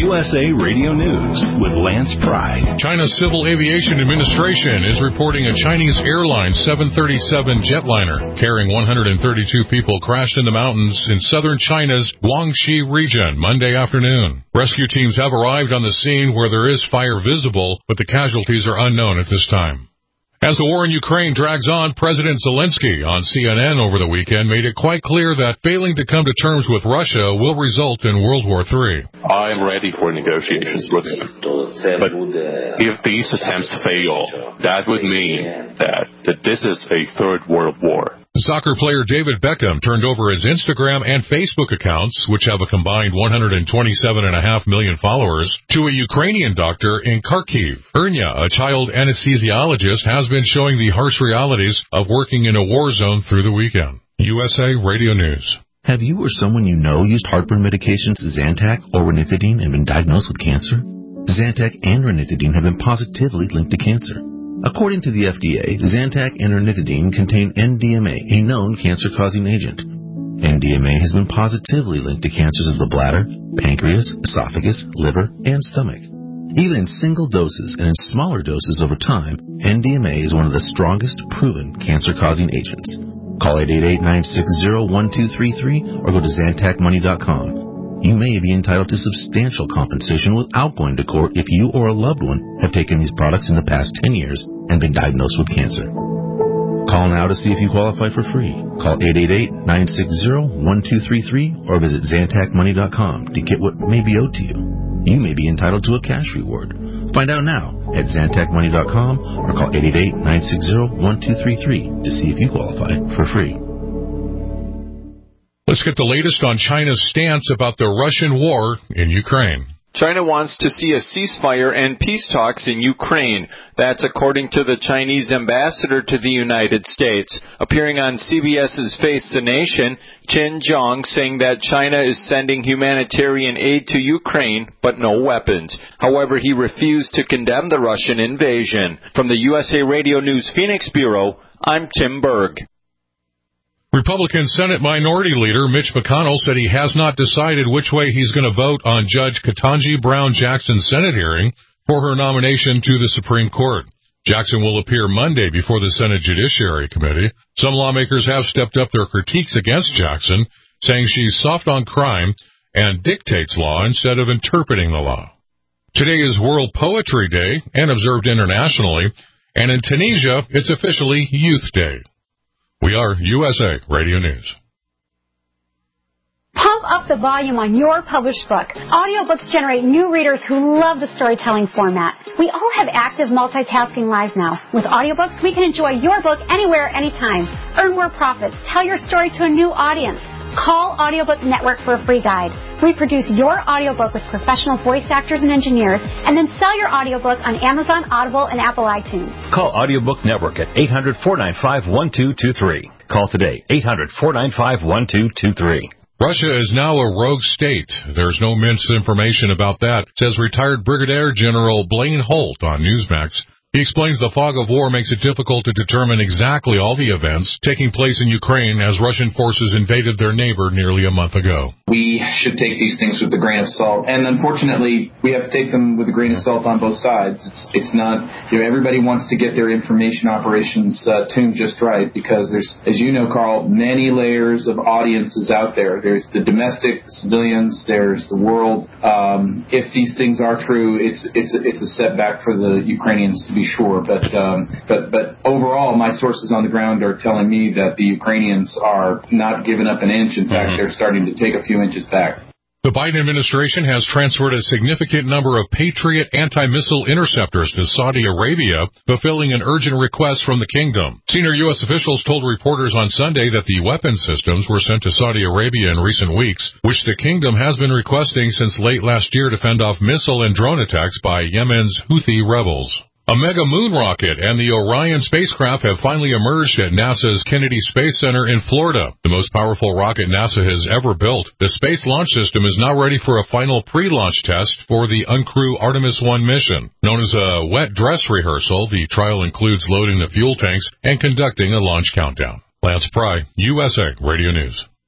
USA Radio News with Lance Pry. China's Civil Aviation Administration is reporting a Chinese airline 737 jetliner carrying 132 people crashed in the mountains in southern China's Guangxi region Monday afternoon. Rescue teams have arrived on the scene where there is fire visible, but the casualties are unknown at this time. As the war in Ukraine drags on, President Zelensky on CNN over the weekend made it quite clear that failing to come to terms with Russia will result in World War III. I'm ready for negotiations with him. But if these attempts fail, that would mean that this is a third world war. Soccer player David Beckham turned over his Instagram and Facebook accounts, which have a combined 127.5 million followers, to a Ukrainian doctor in Kharkiv. Ernya, a child anesthesiologist, has been showing the harsh realities of working in a war zone through the weekend. USA Radio News. Have you or someone you know used heartburn medications Zantac or ranitidine and been diagnosed with cancer? Zantac and ranitidine have been positively linked to cancer. According to the FDA, Zantac and ranitidine contain NDMA, a known cancer-causing agent. NDMA has been positively linked to cancers of the bladder, pancreas, esophagus, liver, and stomach. Even in single doses and in smaller doses over time, NDMA is one of the strongest proven cancer-causing agents. Call 888-960-1233 or go to ZantacMoney.com. You may be entitled to substantial compensation without going to court if you or a loved one have taken these products in the past 10 years and been diagnosed with cancer. Call now to see if you qualify for free. Call 888-960-1233 or visit ZantacMoney.com to get what may be owed to you. You may be entitled to a cash reward. Find out now at ZantacMoney.com or call 888-960-1233 to see if you qualify for free. Let's get the latest on China's stance about the Russian war in Ukraine. China wants to see a ceasefire and peace talks in Ukraine. That's according to the Chinese ambassador to the United States. Appearing on CBS's Face the Nation, Qin Zhang saying that China is sending humanitarian aid to Ukraine, but no weapons. However, he refused to condemn the Russian invasion. From the USA Radio News Phoenix Bureau, I'm Tim Berg. Republican Senate Minority Leader Mitch McConnell said he has not decided which way he's going to vote on Judge Ketanji Brown Jackson's Senate hearing for her nomination to the Supreme Court. Jackson will appear Monday before the Senate Judiciary Committee. Some lawmakers have stepped up their critiques against Jackson, saying she's soft on crime and dictates law instead of interpreting the law. Today is World Poetry Day and observed internationally, and in Tunisia, it's officially Youth Day. We are USA Radio News. Pump up the volume on your published book. Audiobooks generate new readers who love the storytelling format. We all have active multitasking lives now. With audiobooks, we can enjoy your book anywhere, anytime. Earn more profits. Tell your story to a new audience. Call Audiobook Network for a free guide. Reproduce your audiobook with professional voice actors and engineers, and then sell your audiobook on Amazon, Audible, and Apple iTunes. Call Audiobook Network at 800-495-1223. Call today, 800-495-1223. Russia is now a rogue state. There's no misinformation about that, says retired Brigadier General Blaine Holt on Newsmax. He explains the fog of war makes it difficult to determine exactly all the events taking place in Ukraine as Russian forces invaded their neighbor nearly a month ago. We should take these things with a grain of salt, and unfortunately, we have to take them with a grain of salt on both sides. It's not, everybody wants to get their information operations tuned just right because there's, as you know, Carl, many layers of audiences out there. There's the domestic, the civilians, there's the world. If these things are true, it's a setback for the Ukrainians to be sure, but overall, my sources on the ground are telling me that the Ukrainians are not giving up an inch. In fact, they're starting to take a few inches back. The Biden administration has transferred a significant number of Patriot anti-missile interceptors to Saudi Arabia, fulfilling an urgent request from the kingdom. Senior U.S. officials told reporters on Sunday that the weapon systems were sent to Saudi Arabia in recent weeks, which the kingdom has been requesting since late last year to fend off missile and drone attacks by Yemen's Houthi rebels. A mega moon rocket and the Orion spacecraft have finally emerged at NASA's Kennedy Space Center in Florida, the most powerful rocket NASA has ever built. The Space Launch System is now ready for a final pre-launch test for the uncrewed Artemis 1 mission. Known as a wet dress rehearsal, the trial includes loading the fuel tanks and conducting a launch countdown. Lance Pry, USA Radio News.